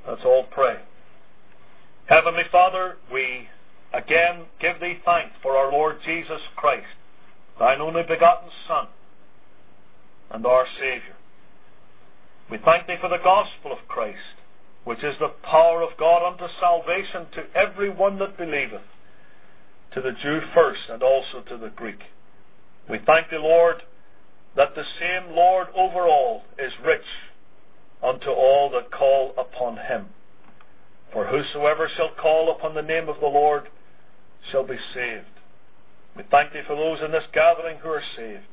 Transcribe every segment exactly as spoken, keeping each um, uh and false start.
Let's all pray. Heavenly Father, we again give Thee thanks for our Lord Jesus Christ, Thine only begotten Son, and our Saviour. We thank Thee for the gospel of Christ, which is the power of God unto salvation to every one that believeth, to the Jew first, and also to the Greek. We thank Thee, Lord, that the same Lord over all is rich unto all that call upon Him. For whosoever shall call upon the name of the Lord shall be saved. We thank Thee for those in this gathering who are saved,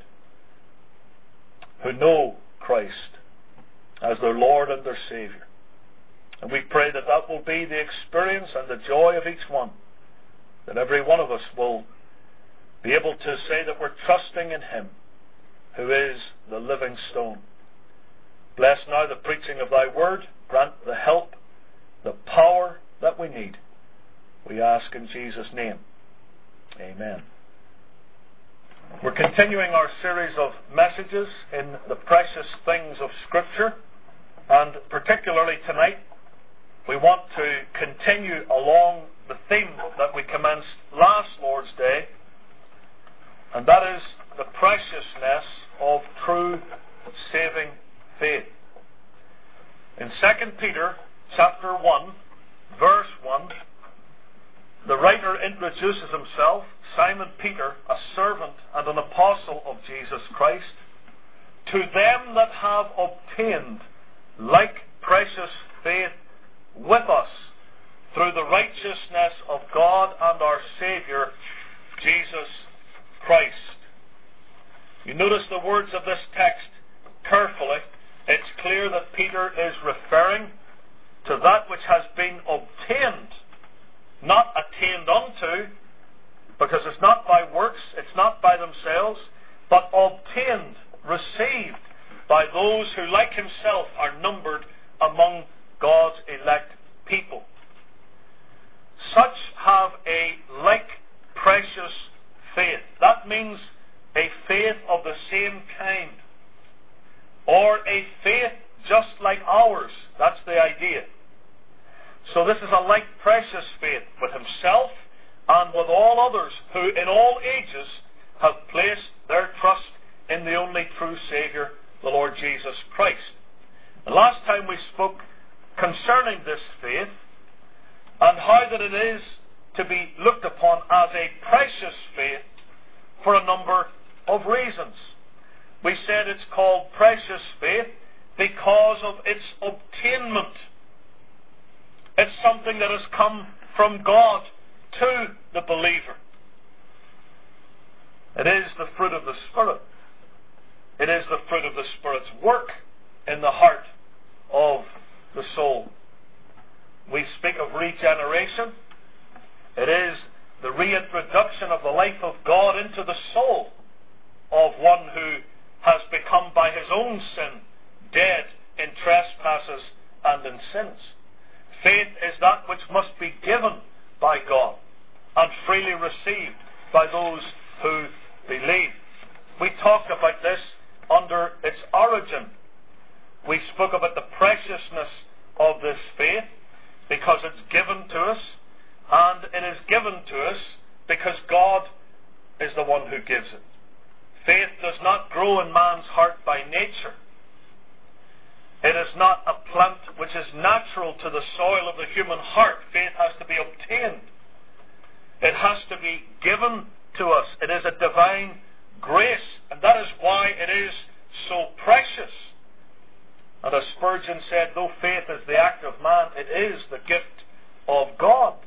who know Christ as their Lord and their Saviour. And we pray that that will be the experience and the joy of each one, that every one of us will be able to say that we're trusting in Him, who is the living stone. Bless now the preaching of Thy word. Grant the help, the power that we need. We ask in Jesus' name. Amen. We're continuing our series of messages in the precious things of Scripture, and particularly tonight we want to continue along the theme that we commenced last Lord's Day, and that is the preciousness of true saving faith. In Second Peter chapter one, verse one, the writer introduces himself, Simon Peter, a servant and an apostle of Jesus Christ, to them that have obtained like precious faith with us through the righteousness of God and our Saviour, Jesus Christ. You notice the words of this text carefully. It's clear that Peter is referring to that which has been obtained, not attained unto, because it's not by works, it's not by themselves, but obtained, received by those who, like himself, are numbered among God's elect people. Such have a like precious faith. That means a faith of the same kind, or a faith just like ours. That's the idea. So this is a like precious faith with himself and with all others who in all ages have placed their trust in the only true Saviour, the Lord Jesus Christ. And last time we spoke concerning this faith and how that it is to be looked upon as a precious faith for a number of reasons. We said it's called precious faith because of its obtainment. It's something that has come from God to the believer. It is the fruit of the Spirit. It is the fruit of the Spirit's work in the heart of the soul. We speak of regeneration. It is the reintroduction of the life of God into the soul of one who has become by his own sin dead in trespasses and in sins. Faith is that which must be given by God and freely received by those who believe. We talked about this under its origin. We spoke about the preciousness of this faith because it's given to us, and it is given to us because God is the one who gives it. Faith does not grow in man's heart by nature. It is not a plant which is natural to the soil of the human heart. Faith has to be obtained. It has to be given to us. It is a divine grace, and that is why it is so precious. And as Spurgeon said, though faith is the act of man, it is the gift of God.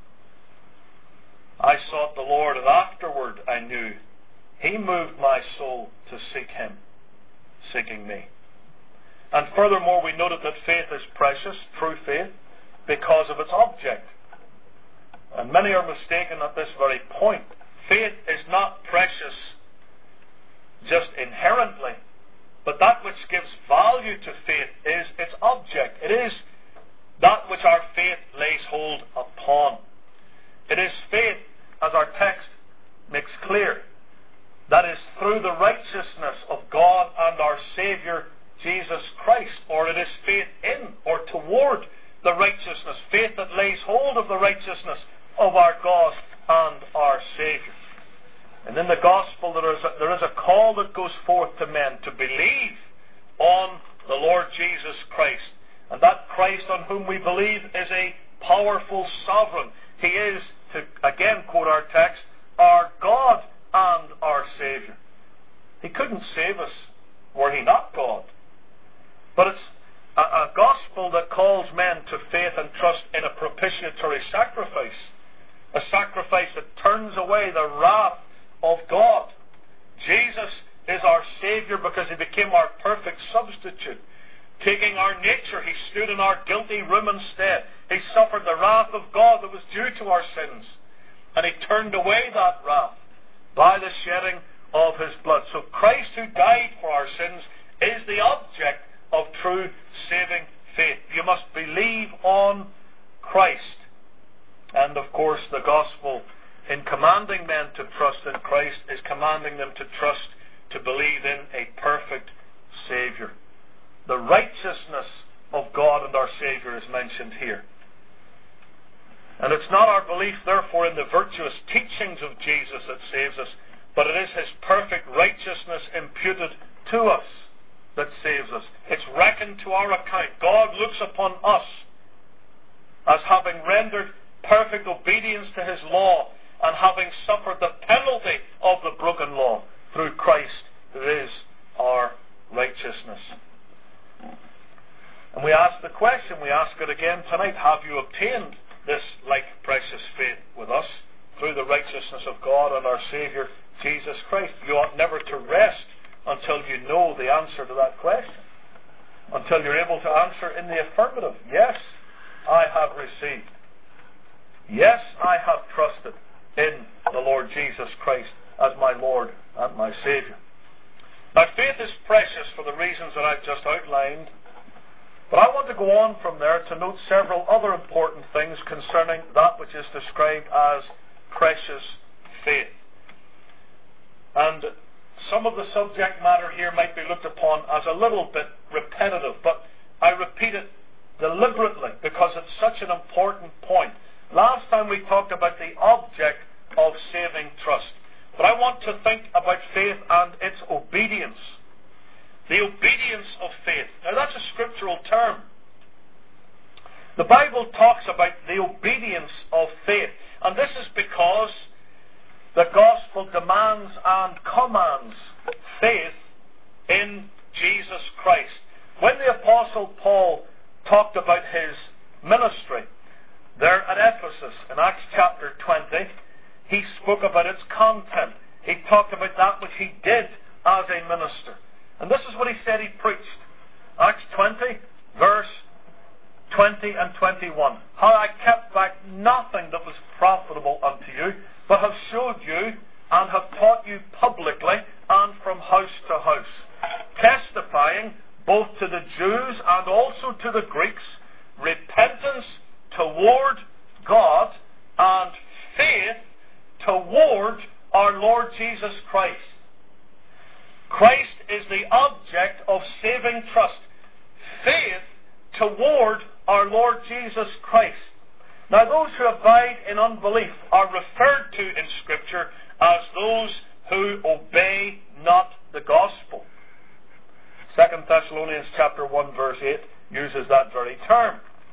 I sought the Lord, and afterward I knew He moved my soul to seek Him, seeking me. And furthermore, we noted that faith is precious, true faith, because of its object. And many are mistaken at this very point. Faith is not precious just inherently, but that which gives value to faith is its object. It is that which our faith lays hold upon. It is faith, as our text makes clear, that is through the righteousness of God and our Saviour Jesus Christ, or it is faith in or toward the Christ, on whom we believe, is a powerful sovereign. He is, to again quote our text, our God and our Saviour. He couldn't save us were He not God. But it's a, a gospel that calls men to faith and trust in a propitiatory sacrifice, a sacrifice that turns away the wrath of God. Jesus is our Saviour because He became our perfect substitute. Taking our nature, He stood in our guilty room instead. He suffered the wrath of God that was due to our sins, and He turned away that wrath by the shedding of His blood. So Christ, who died for our sins, is the object of true saving faith. You must believe on Christ. And of course, the gospel, in commanding men to trust in Christ, is commanding them to trust, to believe in a perfect Saviour. The righteousness of God and our Saviour is mentioned here. And it's not our belief, therefore, in the virtuous teachings of Jesus that saves us, but it is His perfect righteousness imputed to us that saves us. It's reckoned to our account. God looks upon us as having rendered perfect obedience to His law and having suffered the penalty of the broken law through Christ, who is our righteousness. And we ask the question, we ask it again tonight, have you obtained this like precious faith with us through the righteousness of God and our Saviour Jesus Christ? You ought never to rest until you know the answer to that question, until you're able to answer in the affirmative. Yes, I have received. Yes, I have trusted in the Lord Jesus Christ as my Lord and my Saviour. Now, faith is precious for the reasons that I've just outlined, but I want to go on from there to note several other important things concerning that which is described as precious faith. And some of the subject matter here might be looked upon as a little bit repetitive, but I repeat it deliberately because it's such an important point. Last time we talked about the object of saving trust, but I want to think about faith and its obedience. The obedience of faith. Now that's a scriptural term. The Bible talks about the obedience of faith, and this is because the gospel demands and commands faith in Jesus Christ. When the Apostle Paul talked about his ministry there at Ephesus in Acts chapter twenty, he spoke about its content. He talked about that which he did as a minister. And this is what he said he preached. Acts twenty, verse twenty and twenty-one. How I kept back nothing that was profitable unto you, but have showed you and have taught you publicly and from house to house, testifying both to the Jews and also to the Greeks, repentance toward God and faith toward our Lord Jesus Christ. Christ is the object of saving trust. Faith toward our Lord Jesus Christ. Now, those who abide in unbelief are referred to in Scripture as those who obey not the gospel. Second Thessalonians chapter one verse eight uses that very term.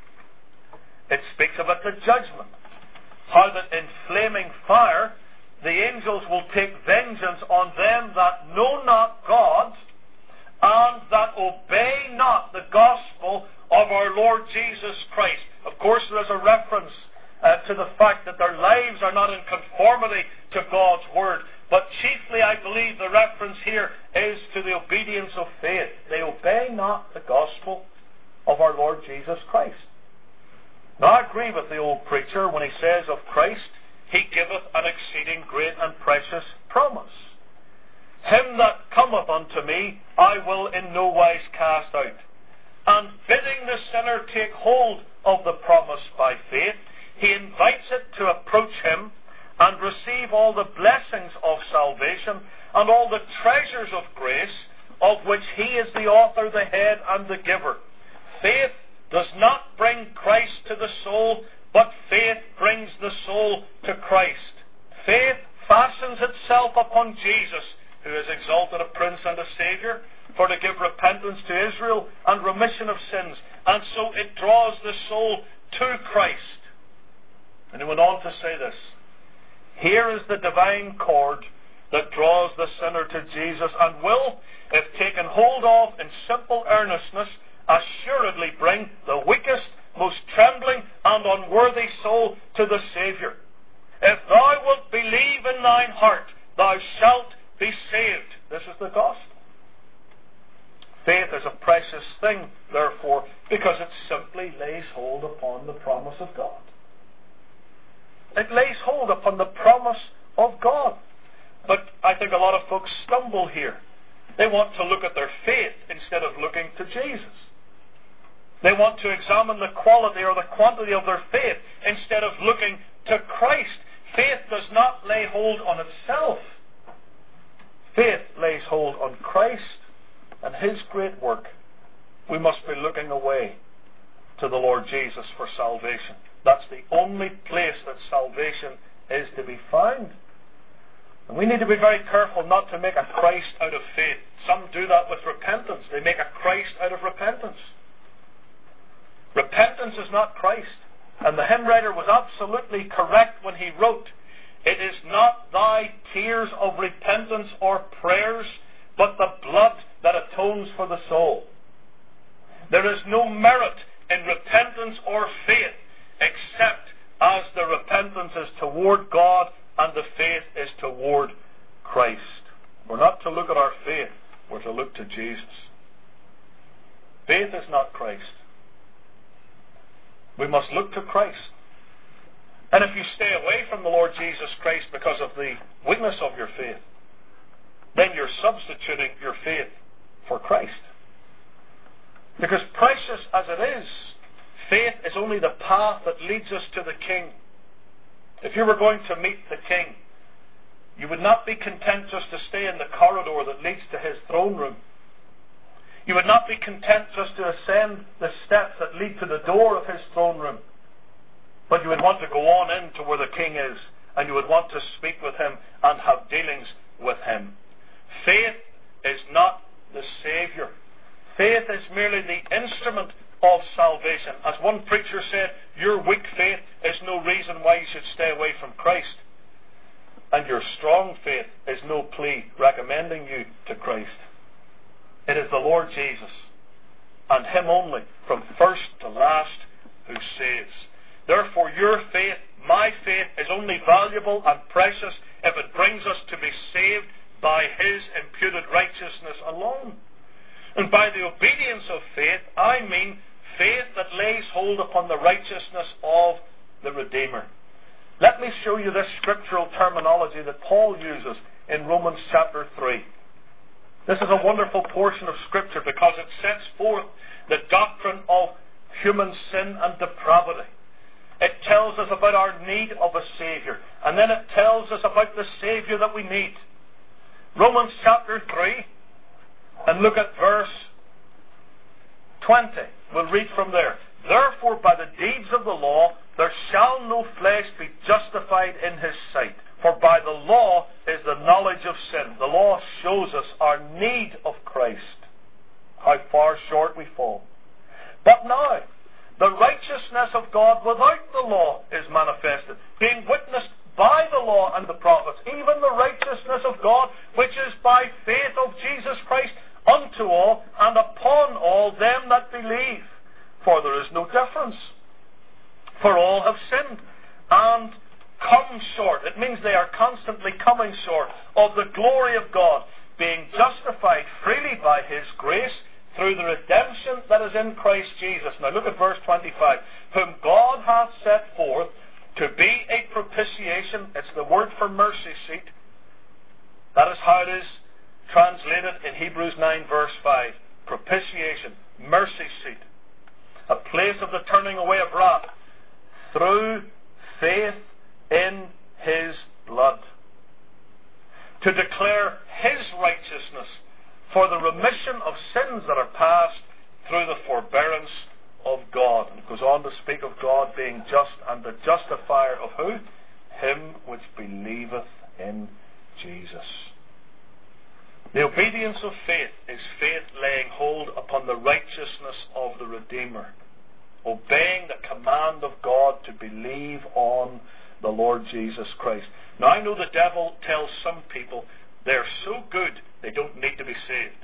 It speaks about the judgment. How that in flaming fire the angels will take vengeance on them that know not God and that obey not the gospel of our Lord Jesus Christ. Of course, there is a reference uh, to the fact that their lives are not in conformity to God's word, but chiefly I believe the reference here is to the obedience of faith. They obey not the gospel of our Lord Jesus Christ. Now, I agree with the old preacher when he says of Christ, He giveth an exceeding great and precious promise. Him that cometh unto me, I will in no wise cast out. And bidding the sinner take hold of the promise by faith, he invites it to approach him and receive all the blessings of salvation and all the treasures of grace, of which he is the author, the head, and the giver. Faith does not bring Christ to the soul, but faith brings the soul to Christ. Faith fastens itself upon Jesus, who is exalted a Prince and a Saviour, for to give repentance to Israel and remission of sins. And so it it draws the soul to Christ. And he went on to say this: here is the divine cord that draws the sinner to Jesus, and will, if taken hold of in simple earnestness, assuredly bring the weakest, most trembling, and unworthy soul to the Saviour. If thou wilt believe in thine heart, thou shalt be saved. This is the gospel. Faith is a precious thing, therefore, because it simply lays hold upon the promise of God. It lays hold upon the promise of God. But I think a lot of folks stumble here. They want to look at their faith instead of looking to Jesus. They want to examine the quality or the quantity of their faith instead of looking to Christ. Faith does not lay hold on itself. Faith lays hold on Christ and His great work. We must be looking away to the Lord Jesus for salvation. That's the only place that salvation is to be found. And we need to be very careful not to make a Christ out of faith. Some do that with repentance. They make a Christ out of repentance. Repentance is not Christ. And the hymn writer was absolutely correct when he wrote, it is not thy tears of repentance or prayers, but the blood that atones for the soul. There is no merit in repentance or faith except as the repentance is toward God and the faith is toward Christ. We're not to look at our faith, we're to look to Jesus. Faith is not Christ. We must look to Christ. And if you stay away from the Lord Jesus Christ because of the weakness of your faith, then you're substituting your faith for Christ. Because precious as it is, faith is only the path that leads us to the King. If you were going to meet the King, you would not be content just to stay in the corridor that leads to His throne room. You would not be content just to ascend the steps that lead to the door of His throne room. But you would want to go on in to where the King is, and you would want to speak with Him and have dealings with Him. Faith is not the Saviour. Faith is merely the instrument of salvation. As one preacher said, your weak faith is no reason why you should stay away from Christ. And your strong faith is no plea recommending you to Christ. It is the Lord Jesus, and Him only, from first to last, who saves. Therefore your faith, my faith, is only valuable and precious if it brings us to be saved by His imputed righteousness alone. And by the obedience of faith, I mean faith that lays hold upon the righteousness of the Redeemer. Let me show you this scriptural terminology that Paul uses in Romans chapter three. This is a wonderful portion of Scripture because it sets forth the doctrine of human sin and depravity. It tells us about our need of a Saviour, and then it tells us about the Saviour that we need. Romans chapter three, and look at verse twenty. We'll read from there. Therefore, by the deeds of the law, there shall no flesh be justified in his sight. For by the law is the knowledge of sin. The law shows us our need of Christ, how far short we fall. But now, the righteousness of God without the law is manifested, being witnessed by the law and the prophets, even the righteousness of God, which is by faith of Jesus Christ, unto all and upon all them that believe. For there is no difference. For all have sinned and come short. It means they are constantly coming short of the glory of God, being justified freely by His grace through the redemption that is in Christ Jesus. Now look at verse twenty-five. Whom God hath set forth to be a propitiation. It's the word for mercy seat. That is how it is translated in Hebrews nine verse five. Propitiation, mercy seat. A place of the turning away of wrath through faith in His blood. To declare His righteousness for the remission of sins that are past through the forbearance of God. And it goes on to speak of God being just and the justifier of who? Him which believeth in Jesus. The obedience of faith is faith laying hold upon the righteousness of the Redeemer. to believe on the Lord Jesus Christ. Now, I know the devil tells some people they're so good they don't need to be saved.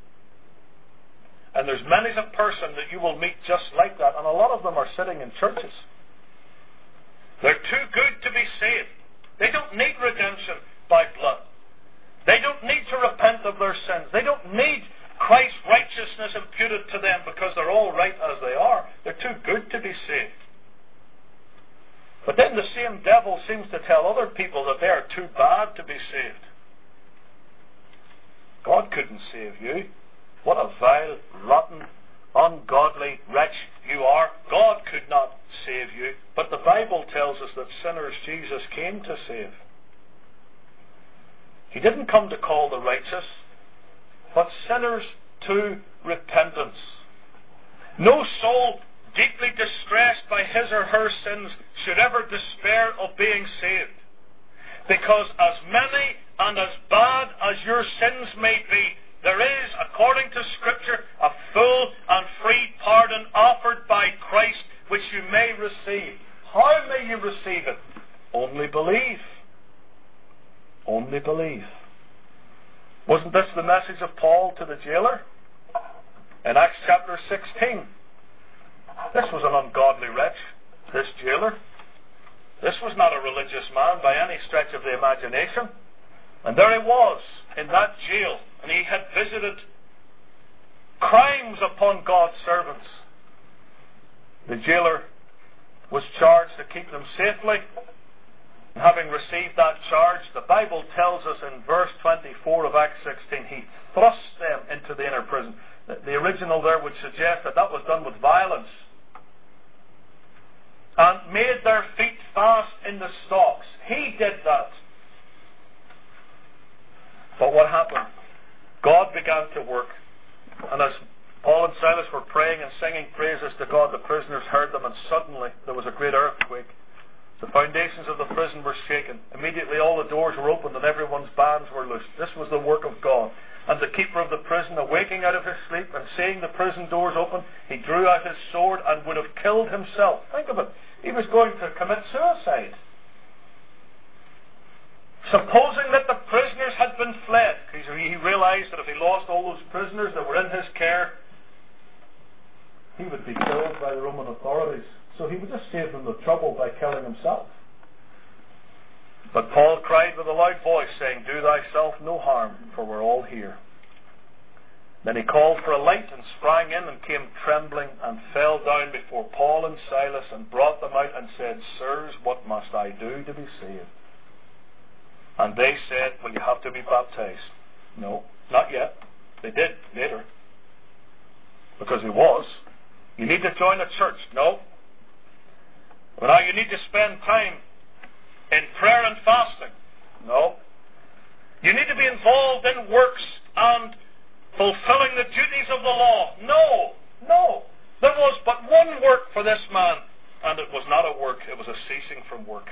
And there's many a person that you will meet just like that, and a lot of them are sitting in churches. They're too good to be saved. They don't need redemption by blood. They don't need to repent of their sins. They don't need Christ's righteousness imputed to them because they're all right as they are. They're too good to be saved. But then the same devil seems to tell other people that they are too bad to be saved. God couldn't save you. What a vile, rotten, ungodly wretch you are. God could not save you. But the Bible tells us that sinners Jesus came to save. He didn't come to call the righteous, but sinners to repentance. No soul deeply distressed by his or her sins should ever despair of being saved. Because as many and as bad as your sins may be, there is, according to Scripture, a full and free pardon offered by Christ which you may receive. How may you receive it? Only believe. Only believe. Wasn't this the message of Paul to the jailer? In Acts chapter sixteen. This was an ungodly wretch, this jailer. This was not a religious man by any stretch of the imagination. And there he was, in that jail, and he had visited crimes upon God's servants. The jailer was charged to keep them safely. And having received that charge, the Bible tells us in verse twenty-four of Acts sixteen, he thrust them into the inner prison. The, the original there would suggest that that was done with violence. And made their feet fast in the stocks. He did that. But what happened? God began to work. And as Paul and Silas were praying and singing praises to God, the prisoners heard them, and suddenly there was a great earthquake. The foundations of the prison were shaken. Immediately all the doors were opened and everyone's bands were loosed. This was the work of God. And the keeper of the prison, awaking out of his sleep and seeing the prison doors open, he drew out his sword and would have killed himself. Think of it. He was going to commit suicide. Supposing that the prisoners had been fled, because he realized that if he lost all those prisoners that were in his care, he would be killed by the Roman authorities. So he would just save them the trouble by killing himself. But Paul cried with a loud voice, saying, "Do thyself no harm, for we're all here." Then he called for a light and sprang in and came trembling and fell down before Paul and Silas and brought them out and said, "Sirs, what must I do to be saved?" And they said, "Well, you have to be baptized." No, not yet. They did later. Because he was. You need to join a church. No. Well, now you need to spend time in prayer and fasting. No. You need to be involved in works and fulfilling the duties of the law. No. No. There was but one work for this man, and it was not a work, it was a ceasing from work.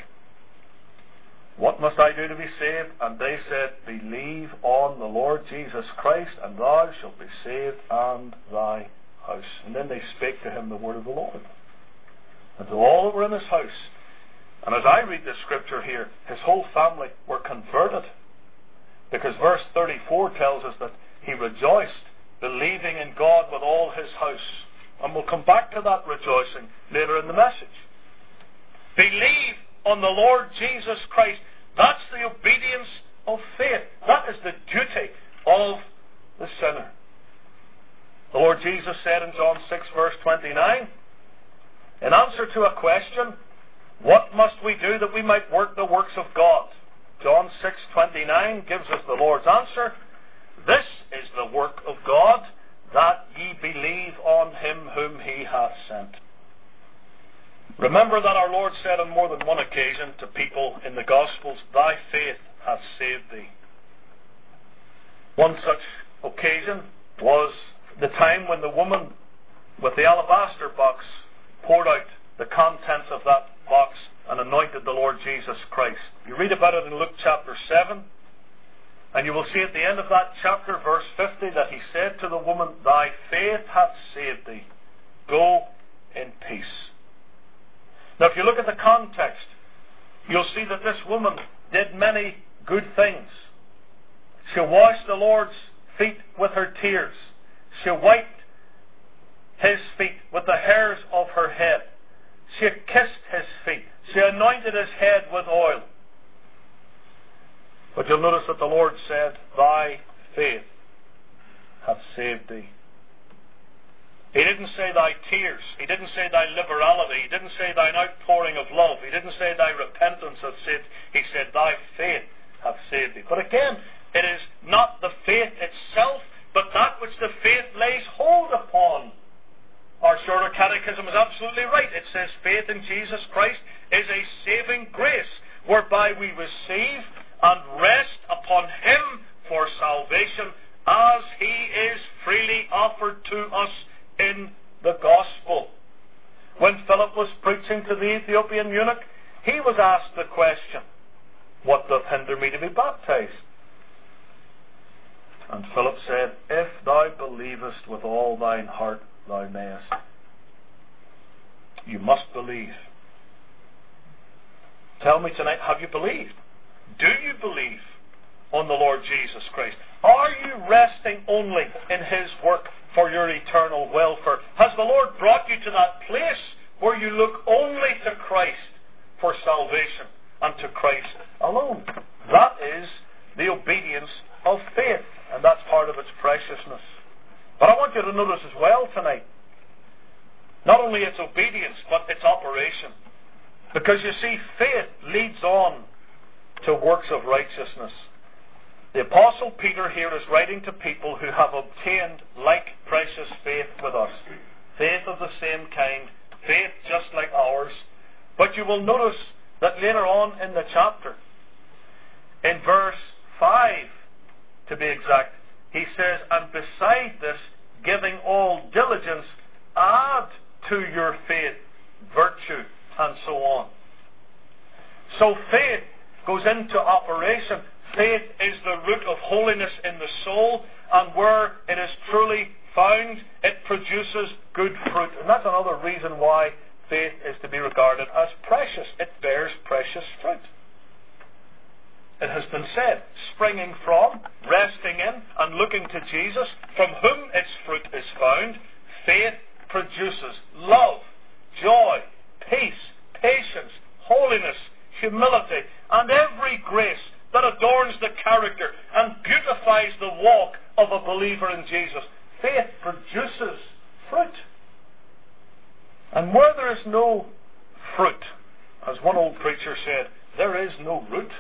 What must I do to be saved? And they said, "Believe on the Lord Jesus Christ, and thou shalt be saved and thy house." And then they spake to him the word of the Lord. And to all that were in his house. And as I read the scripture here, his whole family were converted. Because verse thirty-four tells us that he rejoiced, believing in God with all his house. And we'll come back to that rejoicing later in the message. Believe on the Lord Jesus Christ. That's the obedience of faith. That is the duty of the sinner. The Lord Jesus said in John six verse twenty-nine, in answer to a question, "What must we do that we might work the works of God?" John six twenty-nine gives us the Lord's answer. "This is the work of God, that ye believe on him whom he hath sent." Remember that our Lord said on more than one occasion to people in the Gospels, "Thy faith hath saved thee." One such occasion was the time when the woman with the alabaster box poured out the contents of that box and anointed the Lord Jesus Christ. You read about it in Luke chapter seven, and you will see at the end of that chapter, verse fifty, that he said to the woman, "Thy faith hath saved thee. Go in peace." Now, if you look at the context, you'll see that this woman did many good things. She washed the Lord's feet with her tears. She wiped his feet with the hairs of her head. She kissed his feet. She anointed his head with oil. But you'll notice that the Lord said, "Thy faith hath saved thee." He didn't say thy tears. He didn't say thy liberality. He didn't say thine outpouring of love. He didn't say thy repentance hath saved. He said, "Thy faith hath saved thee." But again, it is not the faith itself, but that which the faith lays hold upon. Our Shorter Catechism is absolutely right. It says faith in Jesus Christ is a saving grace, whereby we receive and rest upon Him for salvation, as He is freely offered to us in the gospel. When Philip was preaching to the Ethiopian eunuch, he was asked the question, "What doth hinder me to be baptized?" And Philip said, "If thou believest with all thine heart, thou mayest." You must believe. Tell me tonight, have you believed? Do you believe on the Lord Jesus Christ? Are you resting only in His work for your eternal welfare? Has the Lord brought you to that place where you look only to Christ for salvation and to Christ alone? That is the obedience of faith, and that's part of its preciousness. But I want you to notice as well tonight, not only its obedience, but its operation. Because you see, faith leads on to works of righteousness. The Apostle Peter here is writing to people who have obtained like precious faith with us. Faith of the same kind, faith just like ours. But you will notice that later on in the chapter, in verse five to be exact, he says, "And beside this, giving all diligence, add to your faith virtue," and so on. So faith goes into operation. Faith is the root of holiness in the soul, and where it is truly found, it produces good fruit. And that's another reason why faith is to be regarded as precious. It bears precious fruit. It has been said, springing from, resting in, and looking to Jesus, from whom its fruit is found, faith produces love, joy, peace, patience, holiness, humility, and every grace that adorns the character and beautifies the walk of a believer in Jesus. Faith produces fruit. And where there is no fruit, as one old preacher said, there is no root.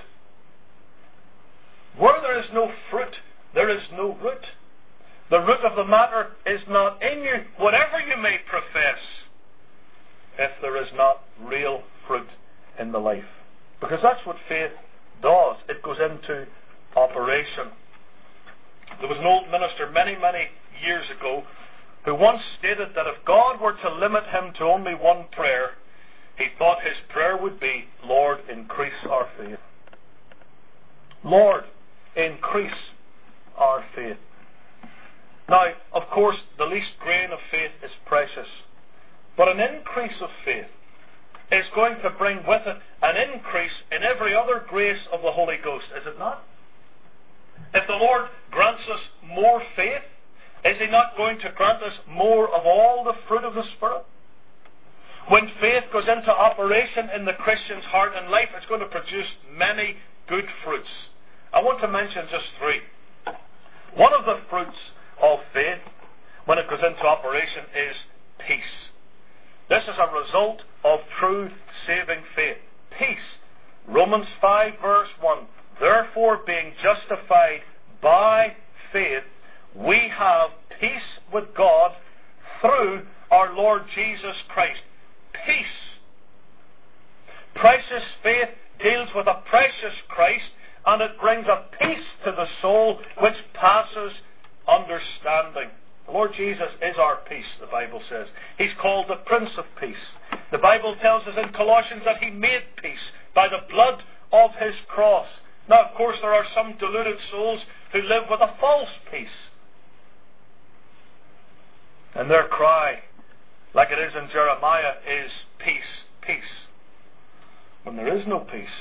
Where there is no fruit, there is no root. The root of the matter is not in you, whatever you may profess, if there is not real fruit in the life. Because that's what faith does. It goes into operation. There was an old minister many, many years ago who once stated that if God were to limit him to only one prayer, he thought his prayer would be, "Lord, increase our faith." Lord, increase our faith. Now, of course, the least grain of faith is precious. But an increase of faith is going to bring with it an increase in every other grace of the Holy Ghost, is it not? If the Lord grants us more faith, is He not going to grant us more of all the fruit of the Spirit? When faith goes into operation in the Christian's heart and life, it's going to produce many good fruits. I want to mention just three. One of the fruits of faith, when it goes into operation, is peace. This is a result of true saving faith. Peace. Romans five verse one. Therefore, being justified by faith, we have peace with God through our Lord Jesus Christ. Peace. Precious faith deals with a precious Christ, and it brings a peace to the soul which passes understanding. The Lord Jesus is our peace, the Bible says. He's called the Prince of Peace. The Bible tells us in Colossians that He made peace by the blood of His cross. Now, of course, there are some deluded souls who live with a false peace. And their cry, like it is in Jeremiah, is peace, peace. there is no peace.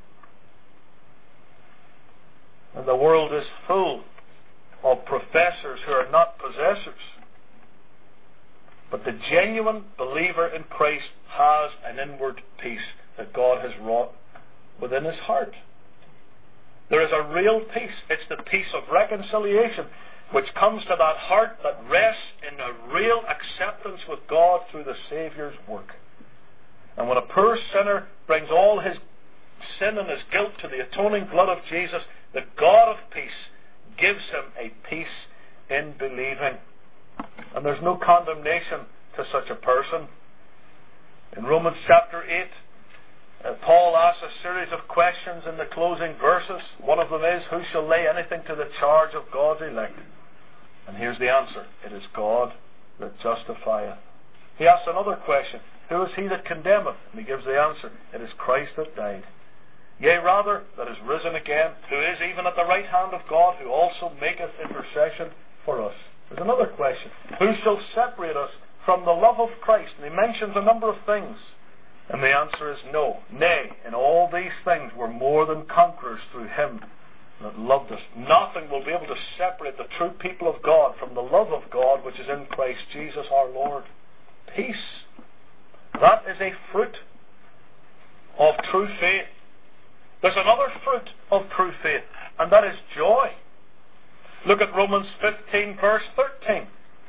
And the world is full of professors who are not possessors. But the genuine believer in Christ has an inward peace that God has wrought within his heart. There is a real peace. It's the peace of reconciliation which comes to that heart that rests in a real acceptance with God through the Saviour's work. And when a poor sinner brings all his sin and his guilt to the atoning blood of Jesus, the God of peace gives him a peace in believing. And there's no condemnation to such a person. In Romans chapter eight, uh, Paul asks a series of questions in the closing verses. One of them is, who shall lay anything to the charge of God's elect? And here's the answer. It is God that justifieth. He asks another question. Who is he that condemneth? And he gives the answer. It is Christ that died. Yea, rather, that is risen again, who is even at the right hand of God, who also maketh intercession for us. There's another question. Who shall separate us from the love of Christ? And he mentions a number of things. And the answer is no. Nay, in all these things we're more than conquerors through him that loved us. Nothing will be able to separate the true people of God from the love of God which is in Christ Jesus our Lord. Peace. That is a fruit of true faith. There's another fruit of true faith, and that is joy. Look at Romans fifteen, verse thirteen.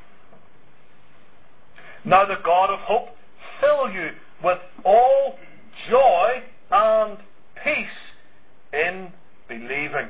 Now the God of hope fill you with all joy and peace in believing.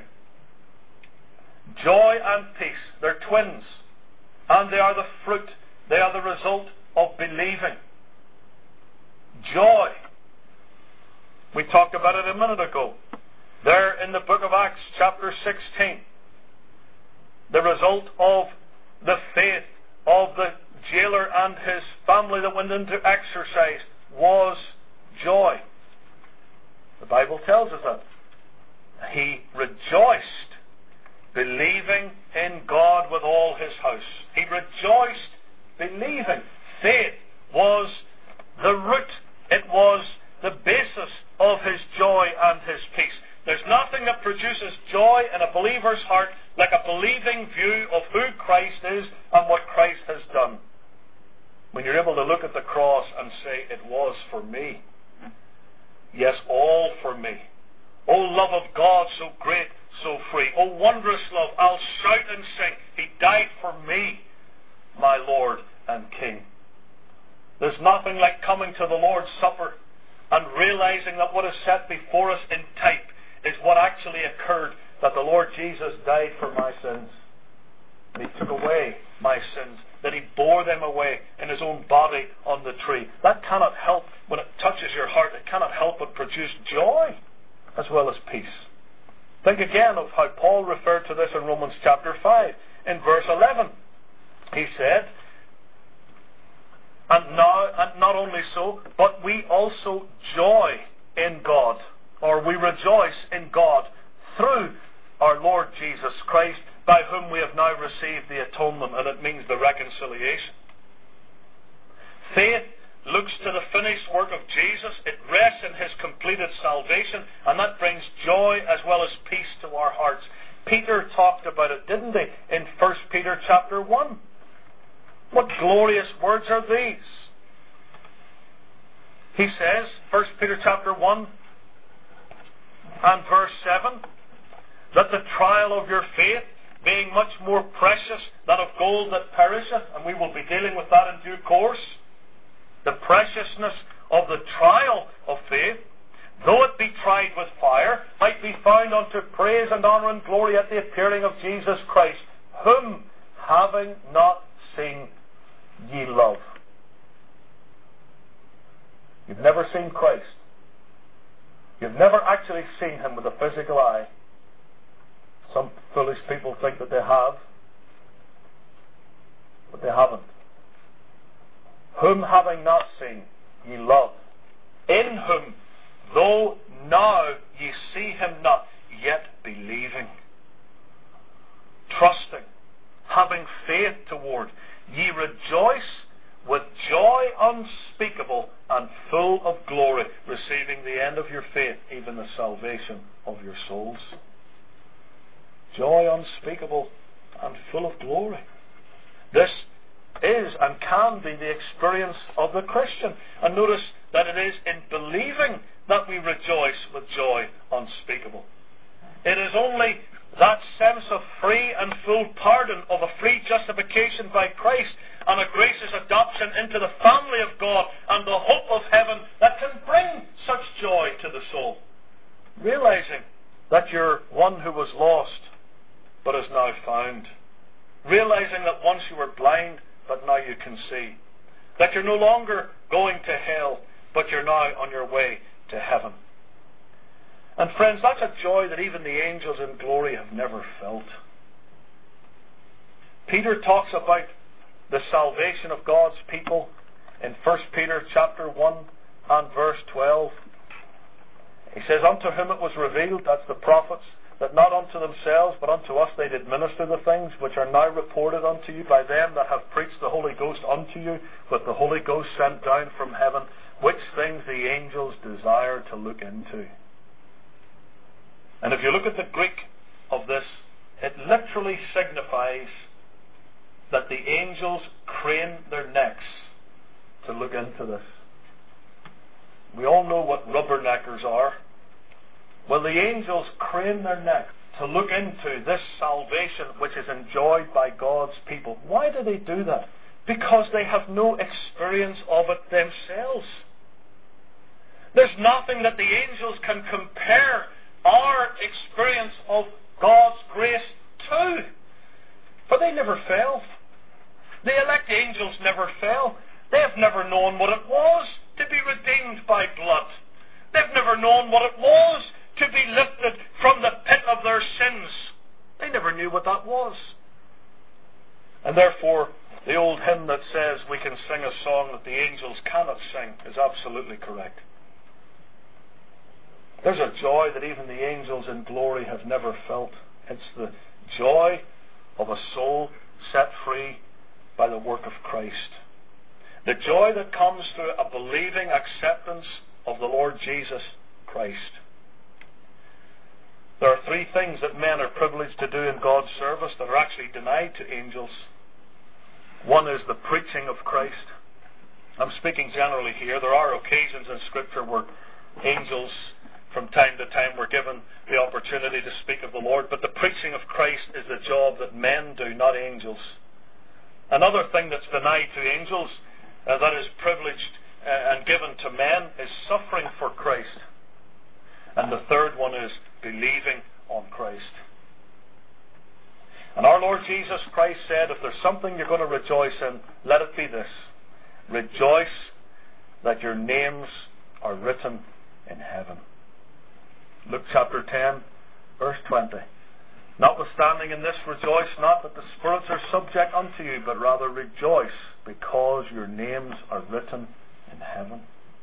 Joy and peace, they're twins, and they are the fruit, they are the result of believing. Joy. We talked about it a minute ago. There in the book of Acts, chapter sixteen, the result of the faith of the jailer and his family that went into exercise was joy. The Bible tells us that. He rejoiced, believing in God with all his house. He rejoiced, believing. Faith was the root. It was the basis of his joy and his peace. There's nothing that produces joy in a believer's heart like a believing view of who Christ is and what Christ has done. When you're able to look at the cross and say, it was for me. Yes, all for me. Oh, love of God, so great, so free. Oh, wondrous love, I'll shout and sing. He died for me, my Lord and King. There's nothing like coming to the Lord's Supper and realizing that what is set before us in type is what actually occurred, that the Lord Jesus died for my sins. And he took away my sins, that he bore them away in his own body on the tree. That cannot help, when it touches your heart, it cannot help but produce joy as well as peace. Think again of how Paul referred to this in Romans chapter five. In verse eleven, he said, And now, and not only so, but we also joy in God, or we rejoice in God through our Lord Jesus Christ, by whom we have now received the atonement, and it means the reconciliation. Faith looks to the finished work of Jesus. It rests in his completed salvation, and that brings joy as well as peace to our hearts. Peter talked about it, didn't he, in First Peter chapter one. What glorious words are these? He says, First Peter chapter one and verse seven, that the trial of your faith, being much more precious than of gold that perisheth, and we will be dealing with that in due course, the preciousness of the trial of faith, though it be tried with fire, might be found unto praise and honour and glory at the appearing of Jesus Christ, whom, having not seen, ye love. You've never seen Christ. You've never actually seen him with a physical eye. Some foolish people think that they have, but they haven't. Whom having not seen, ye love, in whom, though now ye see him not, yet believing, trusting, having faith toward, ye rejoice with joy unspeakable and full of glory, receiving the end of your faith, salvation of your souls. Joy unspeakable and full of glory. This is and can be the experience of the Christian. And notice that it is in believing that we rejoice with joy unspeakable. It is only that sense of free and full pardon, of a free justification by Christ, and a gracious adoption into the family of God and the hope of heaven that can bring such joy to the soul. Realizing that you're one who was lost but is now found. Realizing that once you were blind but now you can see. That you're no longer going to hell but you're now on your way to heaven. And friends, that's a joy that even the angels in glory have never felt. Peter talks about the salvation of God's people in First Peter chapter one and verse twelve. He says, unto whom it was revealed, that's the prophets, that not unto themselves, but unto us they did minister the things which are now reported unto you by them that have preached the Holy Ghost unto you, with the Holy Ghost sent down from heaven, which things the angels desire to look into. And if you look at the Greek of this, it literally signifies that the angels crane their necks to look into this. We all know what rubberneckers are. Well, the angels crane their necks to look into this salvation which is enjoyed by God's people. Why do they do that? Because they have no experience of it themselves. There's nothing that the angels can compare our experience of God's grace to. For they never fail. The elect angels never fail. They have never known what it was to be redeemed by blood. They've never known what it was to be lifted from the pit of their sins. They never knew what that was. And therefore, the old hymn that says we can sing a song that the angels cannot sing is absolutely correct. There's a joy that even the angels in glory have never felt. It's the joy of a soul set free by the work of Christ. The joy that comes through a believing acceptance of the Lord Jesus Christ. There are three things that men are privileged to do in God's service that are actually denied to angels. One is the preaching of Christ. I'm speaking generally here. There are occasions in Scripture where angels from time to time were given the opportunity to speak of the Lord, but the preaching of Christ is the job that men do, not angels. Another thing that's denied to angels uh, that is privileged uh, and given to men is suffering for Christ. And the third one is believing on Christ. And our Lord Jesus Christ said, if there's something you're going to rejoice in, let it be this. Rejoice that your names are written in heaven. Luke chapter ten, verse twenty. Notwithstanding in this, rejoice not that the spirits are subject unto you, but rather rejoice because your names are written in heaven.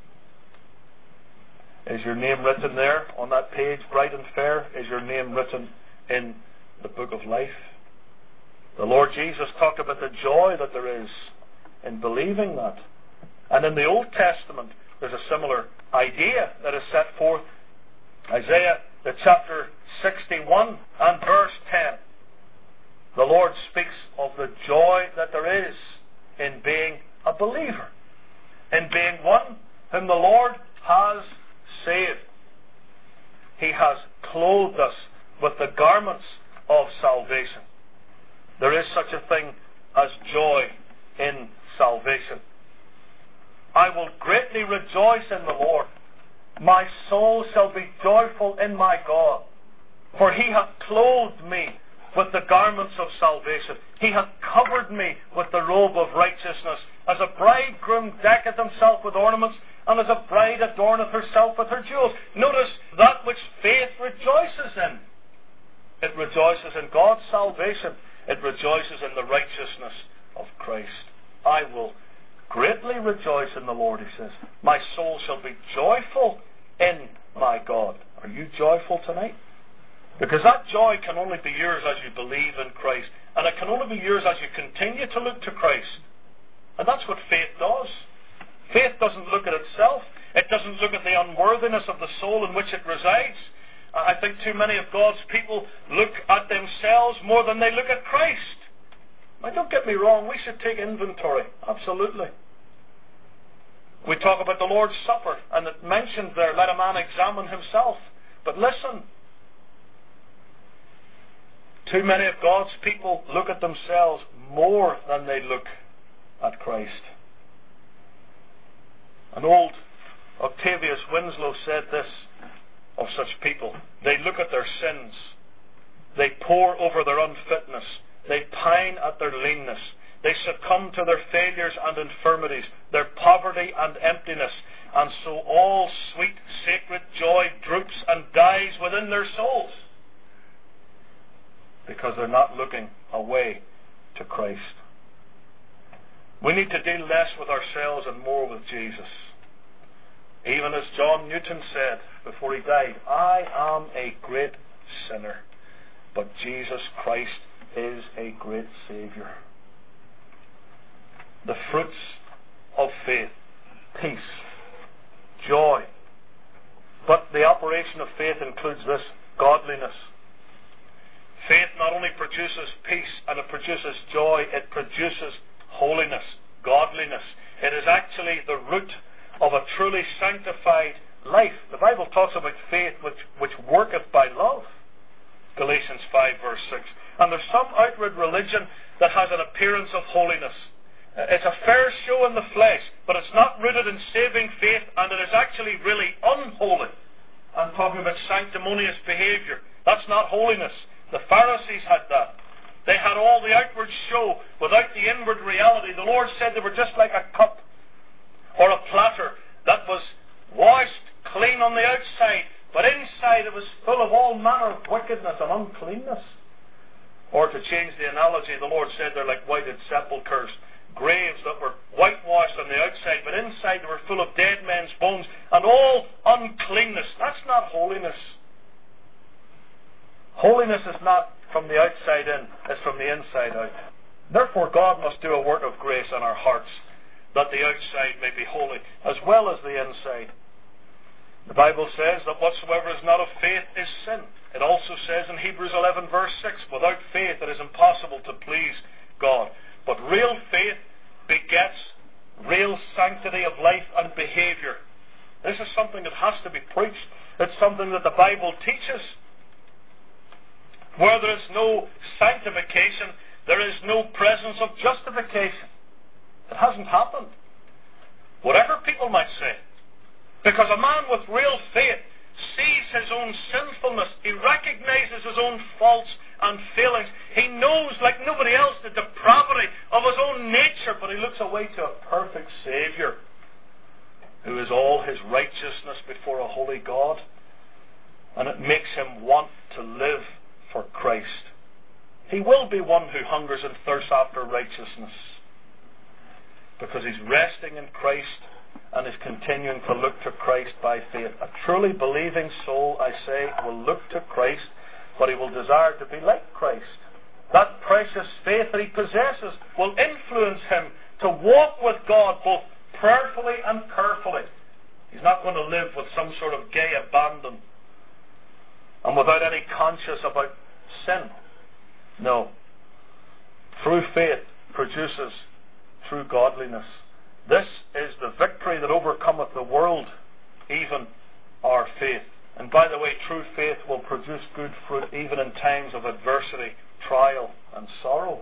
Is your name written there on that page, bright and fair? Is your name written in the book of life? The Lord Jesus talked about the joy that there is in believing that. And in the Old Testament, there's a similar idea that is set forth. Isaiah, the chapter sixty-one and verse ten. The Lord speaks of the joy that there is in being a believer, in being one whom the Lord has saved. He has clothed us with the garments of salvation. There is such a thing as joy in salvation. I will greatly rejoice in the Lord. My soul shall be joyful in my God. For he hath clothed me with the garments of salvation. He hath covered me with the robe of righteousness. As a bridegroom decketh himself with ornaments, and as a bride adorneth herself with her jewels. Notice that which faith rejoices in. It rejoices in God's salvation. It rejoices in the righteousness of Christ. I will greatly rejoice in the Lord, he says. My soul shall be joyful in my God. Are you joyful tonight? Because that joy can only be yours as you believe in Christ. And it can only be yours as you continue to look to Christ. And that's what faith does. Faith doesn't look at itself. It doesn't look at the unworthiness of the soul in which it resides. I think too many of God's people look at themselves more than they look at Christ. Now, don't get me wrong, we should take inventory. Absolutely. We talk about the Lord's Supper, and it mentions there, let a man examine himself. But listen, too many of God's people look at themselves more than they look at Christ. An old Octavius Winslow said this of such people: they look at their sins, they pore over their unfitness, they pine at their leanness, they succumb to their failures and infirmities, their poverty and emptiness, and so all sweet, sacred joy droops and dies within their souls, because they're not looking away to Christ. We need to deal less with ourselves and more with Jesus. Even as John Newton said before he died, I am a great sinner, but Jesus Christ is a great Saviour. The fruits of faith: peace, joy. But the operation of faith includes this: godliness. Faith not only produces peace and it produces joy, it produces holiness, godliness. It is actually the root of a truly sanctified life. The Bible talks about faith which, which worketh by love. Galatians five verse six. And there's some outward religion that has an appearance of holiness. It's a fair show in the flesh, but it's not rooted in saving faith, and it is actually really unholy. I'm talking about sanctimonious behaviour. That's not holiness. The Pharisees had that. They had all the outward show without the inward reality. The Lord said they were just like a cup or a platter that was washed clean on the outside, but inside it was full of all manner of wickedness and uncleanness. Or to change the analogy, the Lord said they're like whited sepulchres, graves that were whitewashed on the outside, but inside they were full of dead men's bones and all uncleanness. That's not holiness. Holiness is not from the outside in, it's from the inside out. Therefore God must do a work of grace in our hearts, that the outside may be holy, as well as the inside. The Bible says that whatsoever is not of faith is sin. It also says in Hebrews eleven verse six, without faith it is impossible to please God. But real faith begets real sanctity of life and behaviour. This is something that has to be preached. It's something that the Bible teaches. Where there is no sanctification, there is no presence of justification. It hasn't happened. Whatever people might say. Because a man with real faith sees his own sinfulness. He recognizes his own faults and failings. He knows, like nobody else, the depravity of his own nature, but he looks away to a perfect Saviour who is all his righteousness before a holy God. And it makes him want to live for Christ. He will be one who hungers and thirsts after righteousness, because he's resting in Christ and is continuing to look to Christ by faith. A truly believing soul, I say, will look to Christ, but he will desire to be like Christ. That precious faith that he possesses will influence him to walk with God both prayerfully and carefully. He's not going to live with some sort of gay abandon and without any conscience about sin. No. True faith produces true godliness. This is the victory that overcometh the world, even our faith. And by the way, true faith will produce good fruit even in times of adversity, trial, and sorrow.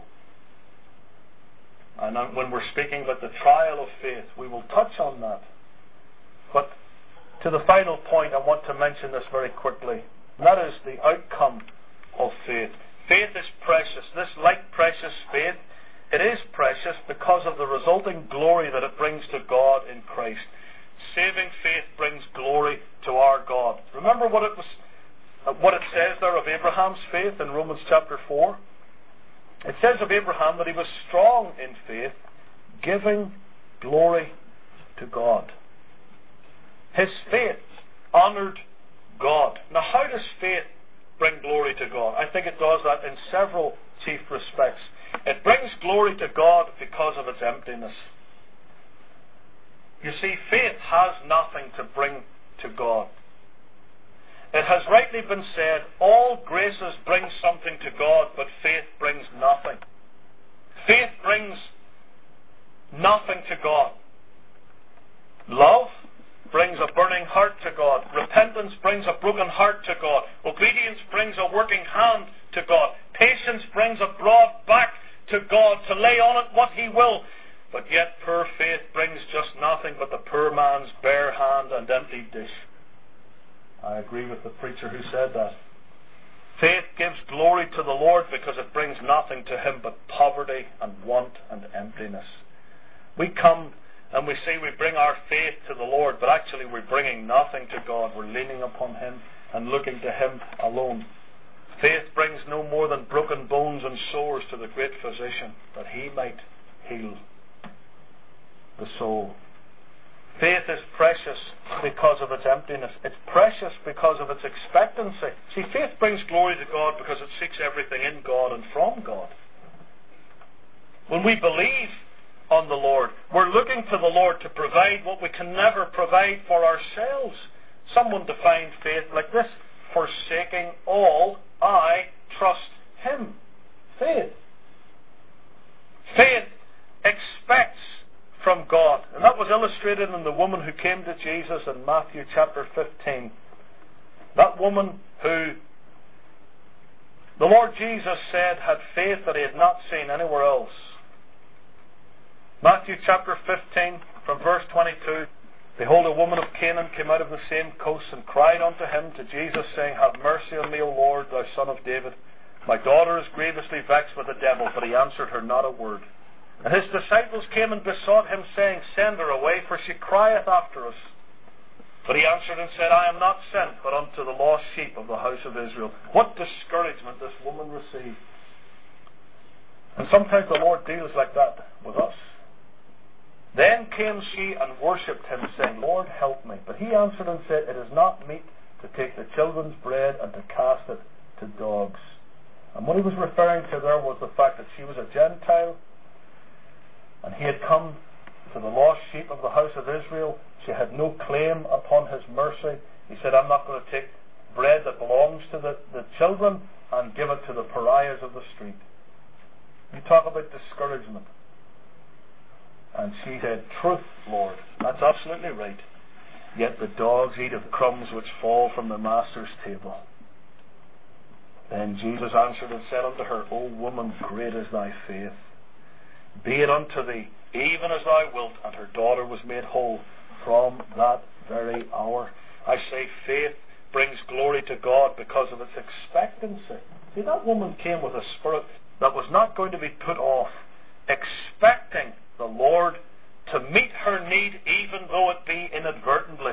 And when we're speaking about the trial of faith, we will touch on that. But to the final point, I want to mention this very quickly. And that is the outcome of faith. Faith is precious. This, like precious faith, it is precious because of the resulting glory that it brings to God in Christ. Saving faith brings glory to our God. Remember what it was, what it says there of Abraham's faith in Romans chapter four? It says of Abraham that he was strong in faith, giving glory to God. His faith honoured God. Now, how does faith bring glory to God? I think it does that in several chief respects. It brings glory to God because of its emptiness. You see, faith has nothing to bring to God. It has rightly been said, all graces bring something to God, but faith brings nothing. Faith brings nothing to God. Love brings a burning heart to God. Repentance brings a broken heart to God. Obedience brings a working hand to God. Patience brings a broad back to God to lay on it what He will. But yet poor faith brings just nothing but the poor man's bare hand and empty dish. I agree with the preacher who said that. Faith gives glory to the Lord because it brings nothing to Him but poverty and want and emptiness. We come and we say we bring our faith to the Lord, but actually we're bringing nothing to God. We're leaning upon Him and looking to Him alone. Faith brings no more than broken bones and sores to the great physician, that He might heal the soul. Faith is precious because of its emptiness. It's precious because of its expectancy. See, faith brings glory to God because it seeks everything in God and from God. When we believe on the Lord, we're looking to the Lord to provide what we can never provide for ourselves. Someone defined faith like this: forsaking all, I trust Him. Faith. Faith expects from God. And that was illustrated in the woman who came to Jesus in Matthew chapter fifteen. That woman who the Lord Jesus said had faith that He had not seen anywhere else. Matthew chapter fifteen from verse twenty-two. Behold, a woman of Canaan came out of the same coast and cried unto Him, to Jesus, saying, Have mercy on me, O Lord, thou Son of David. My daughter is grievously vexed with the devil. But He answered her not a word. And His disciples came and besought Him, saying, Send her away, for she crieth after us. But He answered and said, I am not sent, but unto the lost sheep of the house of Israel. What discouragement this woman received. And sometimes the Lord deals like that with us. Then came she and worshipped Him, saying, Lord, help me. But He answered and said, It is not meet to take the children's bread and to cast it to dogs. And what He was referring to there was the fact that she was a Gentile, and He had come to the lost sheep of the house of Israel. She had no claim upon His mercy. He said, I'm not going to take bread that belongs to the, the children and give it to the pariahs of the street. You talk about discouragement. And she said, Truth, Lord. That's absolutely right. Yet the dogs eat of crumbs which fall from the master's table. Then Jesus answered and said unto her, O woman, great is thy faith. Be it unto thee, even as thou wilt. And her daughter was made whole from that very hour. I say, faith brings glory to God because of its expectancy. See, that woman came with a spirit that was not going to be put off, expecting the Lord to meet her need, even though it be inadvertently.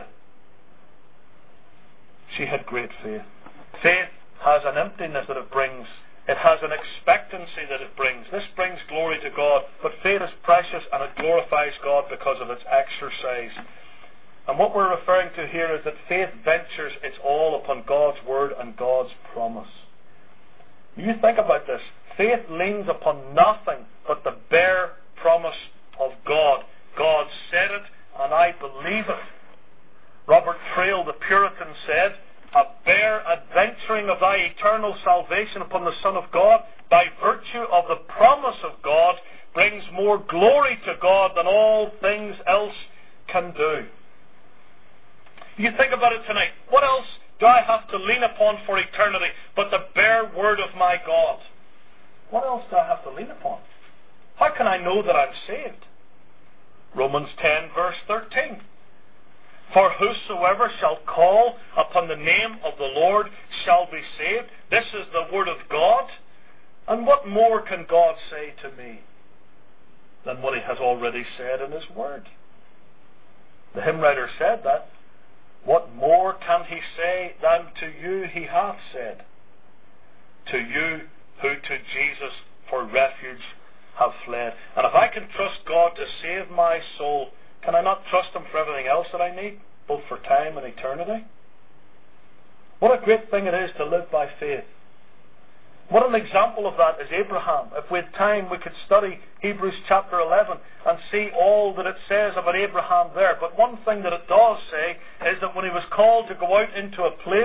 She had great faith. Faith has an emptiness that it brings. It has an expectancy that it brings. This brings glory to God, but faith is precious and it glorifies God because of its exercise. And what we're referring to here is that faith ventures its all upon God's word and God's promise. You think about this. Faith leans upon nothing but the bare promise of God. God said it, and I believe it. Robert Trail, the Puritan, said, A bare adventuring of thy eternal salvation upon the Son of God, by virtue of the promise of God, brings more glory to God than all things else can do. You think about it tonight. What else do I have to lean upon for eternity but the bare word of my God? What else do I have to lean upon? How can I know that I'm saved? Romans ten verse thirteen. For whosoever shall call upon the name of the Lord shall be saved. This is the word of God. And what more can God say to me than what He has already said in His word? The hymn writer said that. What more can He say than to you He hath said? To you who to Jesus for refuge have fled. And if I can trust God to save my soul, can I not trust Him for everything else that I need, both for time and eternity? What a great thing it is to live by faith. What an example of that is Abraham. If we had time, we could study Hebrews chapter eleven and see all that it says about Abraham there. But one thing that it does say is that when he was called to go out into a place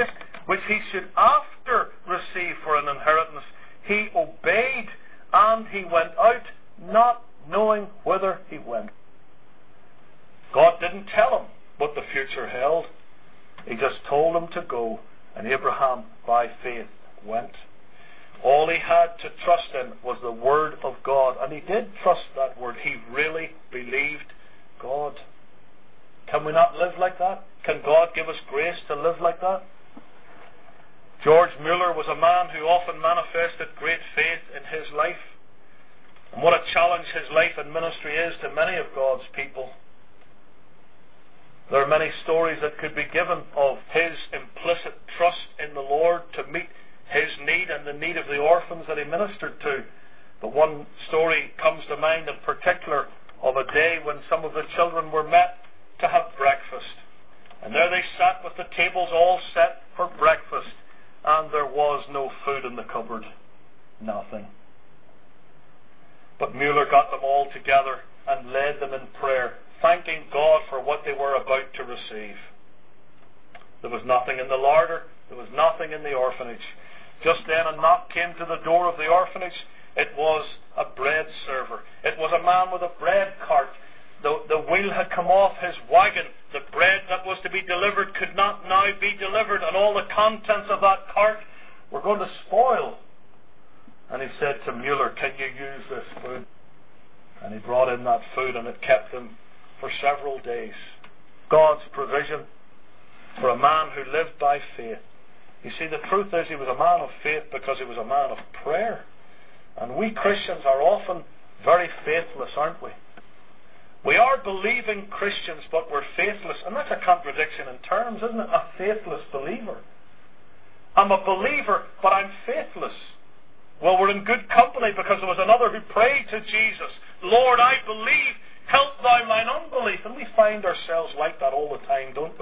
which he should after receive for an inheritance, he obeyed, and he went out, not knowing whither he went. God didn't tell him what the future held. He just told him to go, and Abraham, by faith, went. All he had to trust in was the Word of God, and he did trust that Word. He really believed God. Can we not live like that? Can God give us grace to live like that? George Mueller was a man who often manifested great faith in his life. And what a challenge his life and ministry is to many of God's people. There are many stories that could be given of his implicit trust in the Lord to meet his need and the need of the orphans that he ministered to. But one story comes to mind in particular of a day when some of the children were met to have breakfast. And there they sat with the tables all set for breakfast, and there was no food in the cupboard. Nothing. But Mueller got them all together and led them in prayer, thanking God for what they were about to receive. There was nothing in the larder. There was nothing in the orphanage. Just then a knock came to the door of the orphanage. It was a bread server. It was a man with a bread cart. The, the wheel had come off his wagon. The bread that was to be delivered could not now be delivered, and all the contents of that cart were going to spoil. And he said to Mueller, "Can you use this food?" And he brought in that food, and it kept them for several days. God's provision for a man who lived by faith. You see, the truth is he was a man of faith because he was a man of prayer. And we Christians are often very faithless, aren't we? We are believing Christians, but we're faithless. And that's a contradiction in terms, isn't it? A faithless believer. I'm a believer, but I'm faithless. Well, we're in good company because there was another who prayed to Jesus, "Lord, I believe, help thou mine unbelief." And we find ourselves like that all the time, don't we?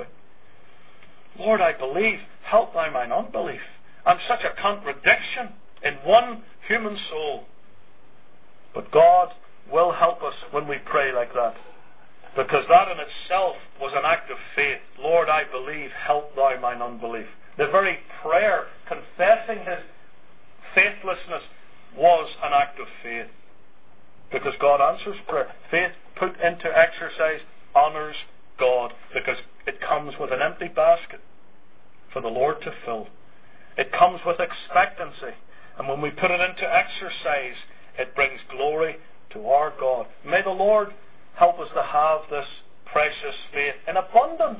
"Lord, I believe, help thou mine unbelief." I'm such a contradiction in one human soul. But God will help us when we pray like that, because that in itself was an act of faith. "Lord, I believe, help thou mine unbelief." The very prayer confessing his faithlessness was an act of faith, because God answers prayer. Faith put into exercise honors God, because it comes with an empty basket for the Lord to fill. It comes with expectancy, and when we put it into exercise, it brings glory to our God. May the Lord help us to have this precious faith in abundance.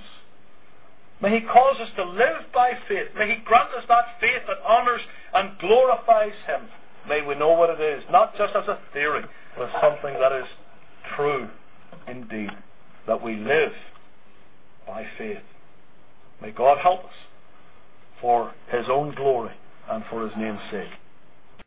May he cause us to live by faith. May he grant us that faith that honors and glorifies him. May we know what it is, not just as a theory, but as something that is true indeed, that we live by faith. May God help us for his own glory and for his name's sake.